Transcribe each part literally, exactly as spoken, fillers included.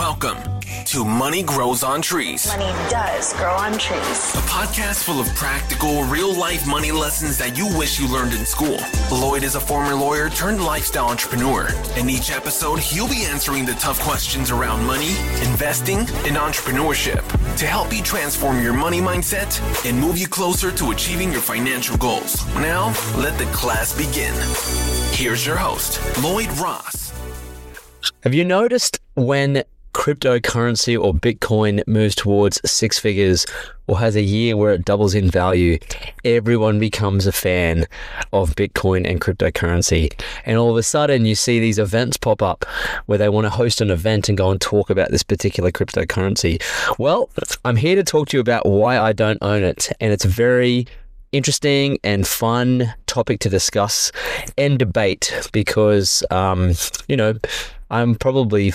Welcome to Money Grows on Trees. Money does grow on trees. A podcast full of practical, real-life money lessons that you wish you learned in school. Lloyd is a former lawyer turned lifestyle entrepreneur. In each episode, he'll be answering the tough questions around money, investing, and entrepreneurship to help you transform your money mindset and move you closer to achieving your financial goals. Now, let the class begin. Here's your host, Lloyd Ross. Have you noticed when cryptocurrency or Bitcoin moves towards six figures or has a year where it doubles in value, everyone becomes a fan of Bitcoin and cryptocurrency. And all of a sudden you see these events pop up where they want to host an event and go and talk about this particular cryptocurrency. Well, I'm here to talk to you about why I don't own it. And it's a very interesting and fun topic to discuss and debate because, um, you know, I'm probably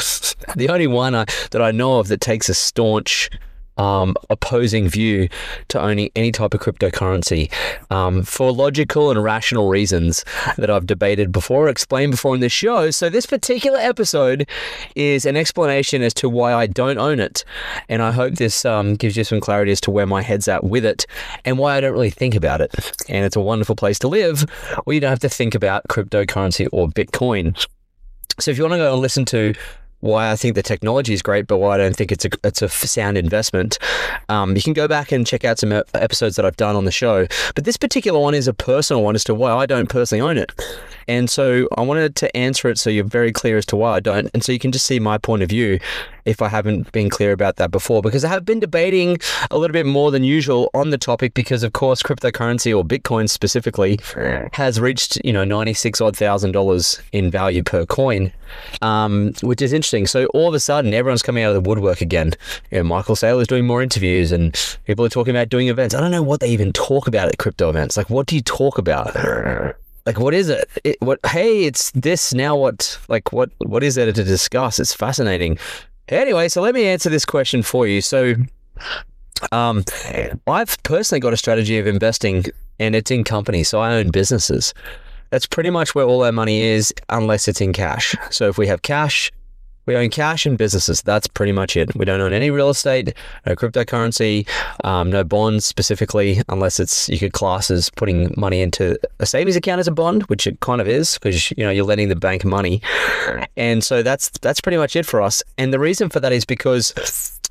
the only one I, that I know of that takes a staunch um, opposing view to owning any type of cryptocurrency um, for logical and rational reasons that I've debated before, explained before in this show. So this particular episode is an explanation as to why I don't own it. And I hope this um, gives you some clarity as to where my head's at with it and why I don't really think about it. And it's a wonderful place to live where you don't have to think about cryptocurrency or Bitcoin. So if you want to go and listen to why I think the technology is great, but why I don't think it's a it's a sound investment, um, you can go back and check out some episodes that I've done on the show. But this particular one is a personal one as to why I don't personally own it. And so I wanted to answer it so you're very clear as to why I don't. And so you can just see my point of view if I haven't been clear about that before, because I have been debating a little bit more than usual on the topic because, of course, cryptocurrency or Bitcoin specifically has reached, you know, ninety-six odd thousand dollars in value per coin, um, which is interesting. So all of a sudden, everyone's coming out of the woodwork again. You know, Michael Saylor's doing more interviews and people are talking about doing events. I don't know what they even talk about at crypto events. Like, what do you talk about? Like, what is it? it? What? Hey, it's this. Now what? Like, what? What is there to discuss? It's fascinating. Anyway, so let me answer this question for you. So, um, I've personally got a strategy of investing, and it's in companies. So I own businesses. That's pretty much where all our money is, unless it's in cash. So if we have cash, we own cash and businesses. That's pretty much it. We don't own any real estate, no cryptocurrency, um, no bonds specifically, unless it's you could class as putting money into a savings account as a bond, which it kind of is because you know you're lending the bank money. And so that's that's pretty much it for us. And the reason for that is because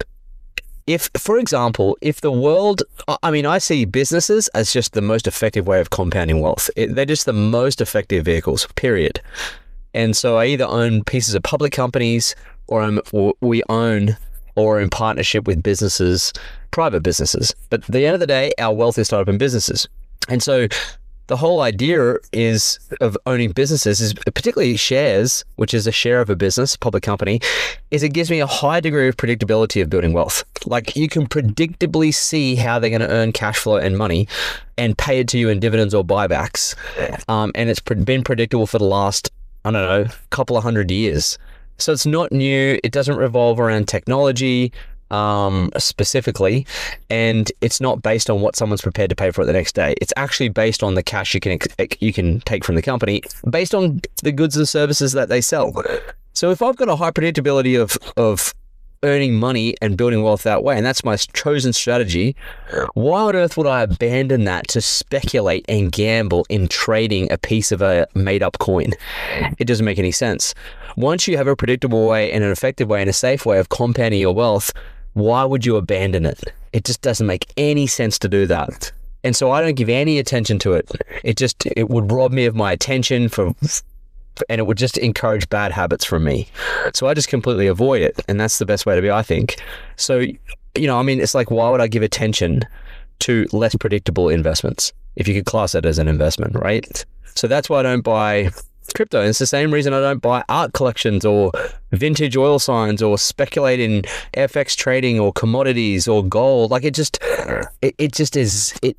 if, for example, if the world, I mean, I see businesses as just the most effective way of compounding wealth. It, they're just the most effective vehicles, period. And so I either own pieces of public companies or, I'm, or we own or are in partnership with businesses, private businesses. But at the end of the day, our wealth is tied up in businesses. And so the whole idea is of owning businesses is particularly shares, which is a share of a business, public company, is it gives me a high degree of predictability of building wealth. Like you can predictably see how they're going to earn cash flow and money and pay it to you in dividends or buybacks. Um, and it's been predictable for the last I don't know, a couple of hundred years. So it's not new. It doesn't revolve around technology um, specifically, and it's not based on what someone's prepared to pay for it the next day. It's actually based on the cash you can you can take from the company, based on the goods and services that they sell. So if I've got a high predictability of of earning money and building wealth that way, and that's my chosen strategy, why on earth would I abandon that to speculate and gamble in trading a piece of a made-up coin? It doesn't make any sense. Once you have a predictable way and an effective way and a safe way of compounding your wealth, why would you abandon it? It just doesn't make any sense to do that. And so I don't give any attention to it. It just, it would rob me of my attention for and it would just encourage bad habits from me. So I just completely avoid it. And that's the best way to be, I think. So, you know, I mean, it's like, why would I give attention to less predictable investments if you could class it as an investment, right? So that's why I don't buy crypto. And it's the same reason I don't buy art collections or vintage oil signs or speculate in F X trading or commodities or gold. Like it just, it, it just is, it,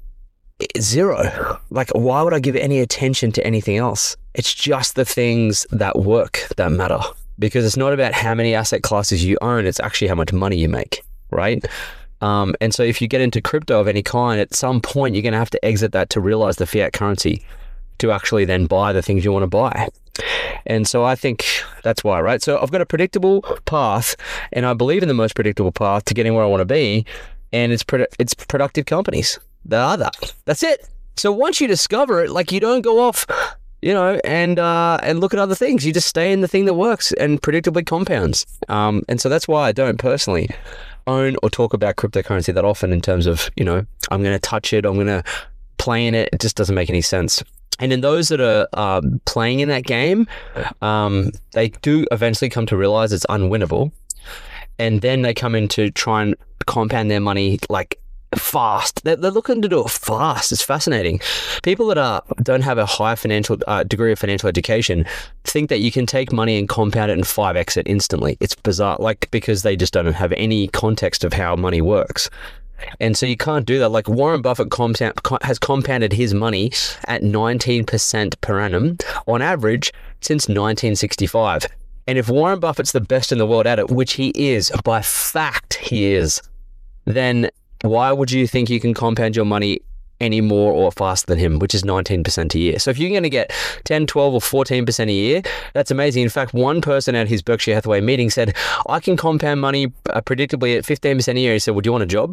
zero. Like, why would I give any attention to anything else? It's just the things that work that matter, because it's not about how many asset classes you own. It's actually how much money you make, right? Um, and so if you get into crypto of any kind, at some point, you're going to have to exit that to realize the fiat currency to actually then buy the things you want to buy. And so I think That's why, right? So I've got a predictable path, and I believe in the most predictable path to getting where I want to be, and it's produ- it's productive companies. They are that. That's it. So once you discover it, like, you don't go off, you know, and uh, and look at other things. You just stay in the thing that works and predictably compounds. Um, and so that's why I don't personally own or talk about cryptocurrency that often in terms of, you know, I'm going to touch it, I'm going to play in it. It just doesn't make any sense. And in those that are um, playing in that game, um, they do eventually come to realize it's unwinnable. And then they come in to try and compound their money like fast. They're, they're looking to do it fast. It's fascinating. People that are don't have a high financial uh, degree of financial education think that you can take money and compound it and five X it instantly. It's bizarre, like, because they just don't have any context of how money works. And so you can't do that. Like, Warren Buffett compound, has compounded his money at nineteen percent per annum on average since nineteen sixty-five. And if Warren Buffett's the best in the world at it, which he is, by fact he is, then why would you think you can compound your money any more or faster than him, which is nineteen percent a year? So if you're going to get ten, twelve or fourteen percent a year, that's amazing. In fact, one person at his Berkshire Hathaway meeting said, I can compound money uh, predictably at fifteen percent a year. He said, well, do you want a job?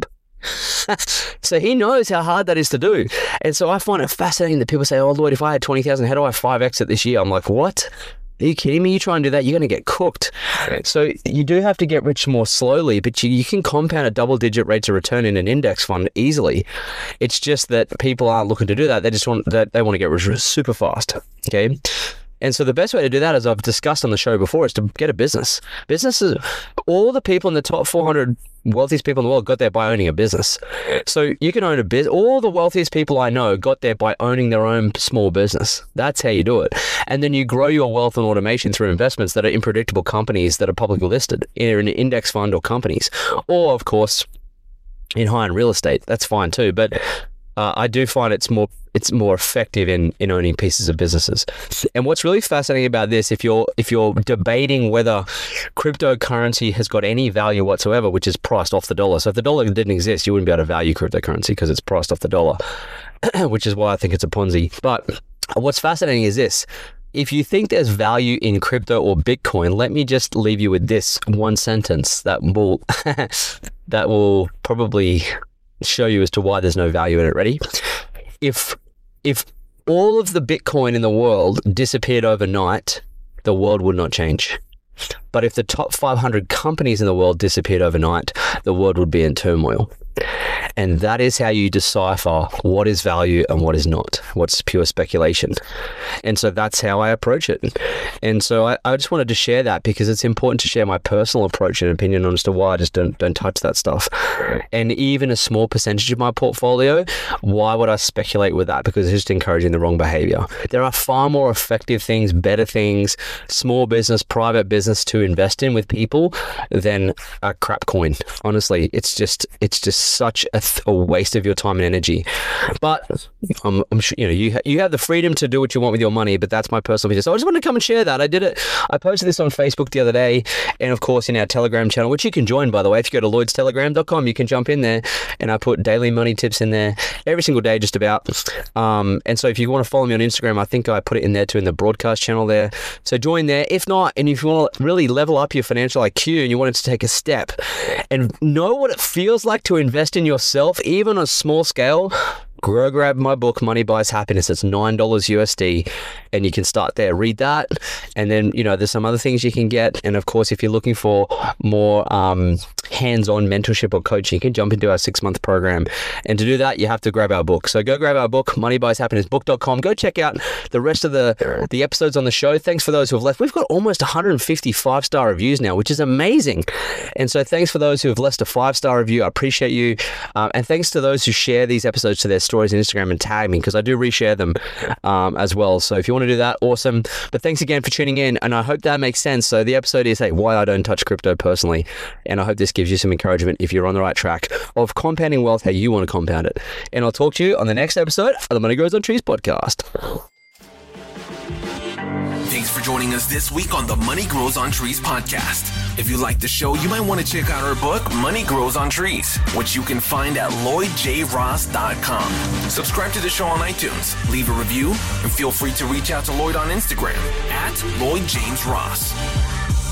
So he knows how hard that is to do. And so I find it fascinating that people say, oh, Lloyd, if I had twenty thousand, how do I five X it this year? I'm like, what? Are you kidding me? You try and do that, you're going to get cooked. So you do have to get rich more slowly, but you, you can compound a double-digit rates of return in an index fund easily. It's just that people aren't looking to do that. They just want that they want to get rich super fast. Okay. And so the best way to do that, as I've discussed on the show before, is to get a business. Businesses, all the people in the top four hundred wealthiest people in the world got there by owning a business. So you can own a business. All the wealthiest people I know got there by owning their own small business. That's how you do it. And then you grow your wealth and automation through investments that are in predictable companies that are publicly listed, either in an index fund or companies. Or, of course, in high-end real estate. That's fine too. But uh, I do find it's more it's more effective in, in owning pieces of businesses. And what's really fascinating about this, if you're if you're debating whether cryptocurrency has got any value whatsoever, which is priced off the dollar. So if the dollar didn't exist, you wouldn't be able to value cryptocurrency because it's priced off the dollar, which is why I think it's a Ponzi. But what's fascinating is this. If you think there's value in crypto or Bitcoin, let me just leave you with this one sentence that will that will probably show you as to why there's no value in it. Ready? If if all of the Bitcoin in the world disappeared overnight, the world would not change. But if the top five hundred companies in the world disappeared overnight, the world would be in turmoil. And that is how you decipher what is value and what is not, what's pure speculation. And so that's how I approach it. And so I, I just wanted to share that because it's important to share my personal approach and opinion on as to why I just don't, don't touch that stuff. And even a small percentage of my portfolio, why would I speculate with that? Because it's just encouraging the wrong behavior. There are far more effective things, better things, small business, private business to invest in with people than a crap coin. Honestly, it's just, it's just such a a waste of your time and energy. But I'm, I'm sure you know you ha- you have the freedom to do what you want with your money. But that's my personal opinion. So I just wanted to come and share that. I did it. I posted this on Facebook the other day, and of course in our Telegram channel, which you can join, by the way. If you go to lloyds telegram dot com, you can jump in there, and I put daily money tips in there every single day, just about. Um, and so if you want to follow me on Instagram, I think I put it in there too in the broadcast channel there. So join there. If not, and if you want to really level up your financial I Q and you wanted to take a step and know what it feels like to invest in yourself, even on a small scale, go grab my book, Money Buys Happiness. It's nine dollars U S D, and you can start there. Read that, and then, you know, there's some other things you can get. And of course, if you're looking for more um, hands-on mentorship or coaching, you can jump into our six-month program. And to do that, you have to grab our book. So go grab our book, money buys happiness book dot com. Go check out the rest of the, the episodes on the show. Thanks for those who have left. We've got almost one hundred fifty five-star reviews now, which is amazing. And so thanks for those who have left a five-star review. I appreciate you. Um, and thanks to those who share these episodes to their stories on Instagram and tag me, because I do reshare them um, as well. So if you want to do that, awesome. But thanks again for tuning in, and I hope that makes sense. So the episode is, hey, why I don't touch crypto personally, and I hope this gives you some encouragement if you're on the right track of compounding wealth, how you want to compound it. And I'll talk to you on the next episode of the Money Grows on Trees podcast. Thanks for for joining us this week on the Money Grows on Trees podcast. If you like the show, you might want to check out our book, Money Grows on Trees, which you can find at lloyd j ross dot com. Subscribe to the show on iTunes, leave a review, and feel free to reach out to Lloyd on Instagram at Lloyd James Ross.